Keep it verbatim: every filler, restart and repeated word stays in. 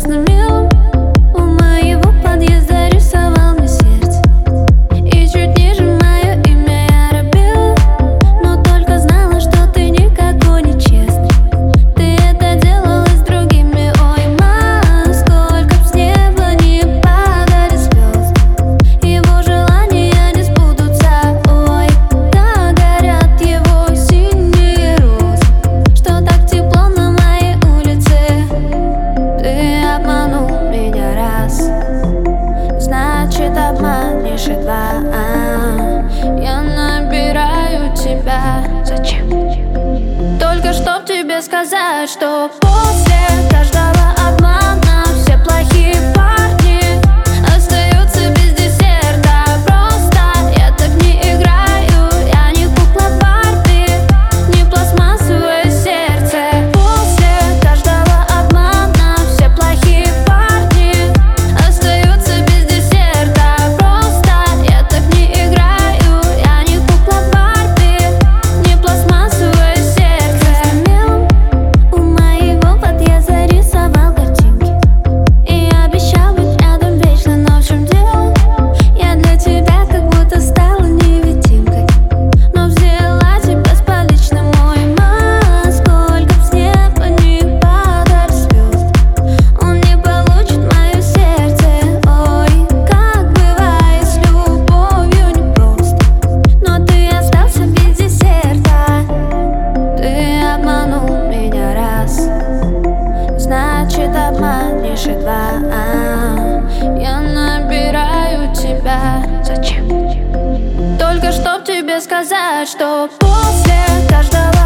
красным мелом у моего подъезда рисовал мне сердце. И чуть ниже мое имя я робела, но только знала, что ты никакой не честный. Ты это делала с другими, ой, ма, сколько б с неба не падали звезды, его желания не сбудутся, ой, так горят его синие розы, что так тепло на моей улице. Ты обманул меня раз, значит обманешь и два. Я набираю тебя. Зачем? Только чтоб тебе сказать, что после каждого обмана все плохие парни остаются без десерта. Просто я так не играю, я не кукла Барби, не пластмассовое сердце. После каждого обмана все плохие парни остаются без десерта. Просто я так не играю, я не кукла Барби, не пластмассовое сердце. Мелом у моего подъезда рисовал картинки и обещал быть рядом вечно, но в чем дело? Я для тебя как будто стала невидимкой, но взяла тебя с поличным, мой ма, сколько б с неба не падали звезды, он не получит мое сердце. Ой, как бывает с любовью непросто, но ты остался без десерта. Ты обманул меня раз, значит обманешь и два. Я набираю тебя. Зачем? Только чтоб тебе сказать, что после каждого